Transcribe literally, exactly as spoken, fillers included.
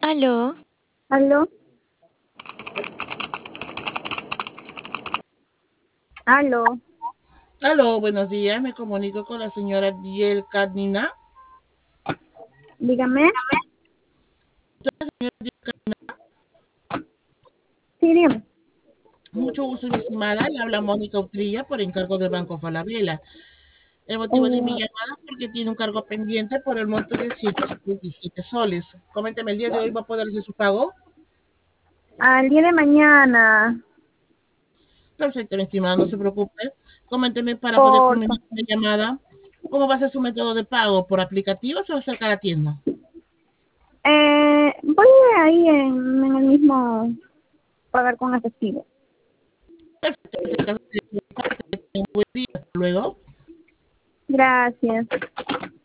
Aló, ¿Aló? ¿Aló? Aló, buenos días. Me comunico con la señora Diel Cadnina. Dígame. Sí, dígame. Mucho gusto, mi estimada. Le habla Mónica Utrilla por encargo del Banco Falabella. El motivo de mi Eh, llamada es porque tiene un cargo pendiente por el monto de ciento setenta y siete soles. Coménteme, ¿el día de hoy va a poder hacer su pago? al día de mañana, Perfecto, mi estimada, no se preocupe. Coménteme para poder porfa. culminar la llamada. ¿Cómo va a ser su método de pago? ¿Por aplicativos o cerca de la tienda? Eh, voy ahí en, en el mismo pagar con efectivo. Perfecto, en ese caso, que tenga un buen día. Hasta luego. Gracias.